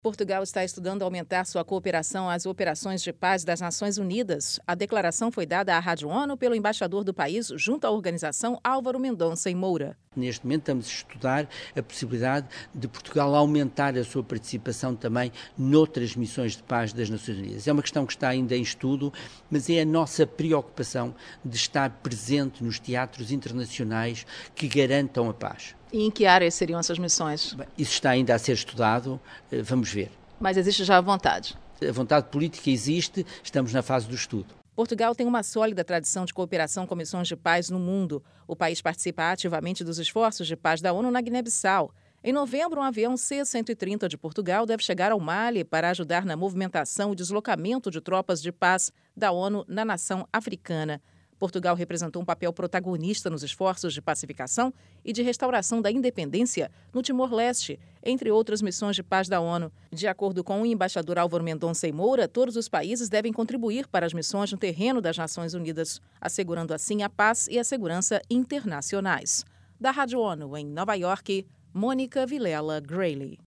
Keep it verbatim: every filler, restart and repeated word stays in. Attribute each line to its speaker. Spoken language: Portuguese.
Speaker 1: Portugal está estudando aumentar sua cooperação às operações de paz das Nações Unidas. A declaração foi dada à Rádio ONU pelo embaixador do país junto à organização Álvaro Mendonça e Moura.
Speaker 2: Neste momento estamos a estudar a possibilidade de Portugal aumentar a sua participação também noutras missões de paz das Nações Unidas. É uma questão que está ainda em estudo, mas é a nossa preocupação de estar presente nos teatros internacionais que garantam a paz.
Speaker 1: E em que áreas seriam essas missões?
Speaker 2: Bem, isso está ainda a ser estudado, vamos ver.
Speaker 1: Mas existe já a vontade?
Speaker 2: A vontade política existe, estamos na fase do estudo.
Speaker 1: Portugal tem uma sólida tradição de cooperação com missões de paz no mundo. O país participa ativamente dos esforços de paz da ONU na Guiné-Bissau. Em novembro, um avião C cento e trinta de Portugal deve chegar ao Mali para ajudar na movimentação e deslocamento de tropas de paz da ONU na nação africana. Portugal representou um papel protagonista nos esforços de pacificação e de restauração da independência no Timor-Leste, entre outras missões de paz da ONU. De acordo com o embaixador Álvaro Mendonça e Moura, todos os países devem contribuir para as missões no terreno das Nações Unidas, assegurando assim a paz e a segurança internacionais. Da Rádio ONU, em Nova York, Mônica Vilela Grayley.